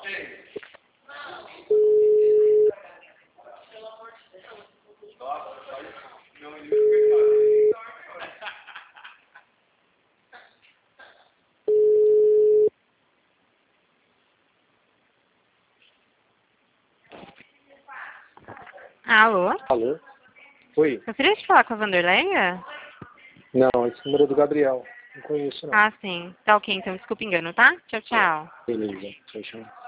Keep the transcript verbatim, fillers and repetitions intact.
Alô? Alô? Oi? Gostaria de falar com a Vanderleia? Não, esse número é do Gabriel. Não conheço, não. Ah, sim. Tá ok, então. Desculpa o engano, tá? Tchau, tchau. Beleza. Tchau, tchau.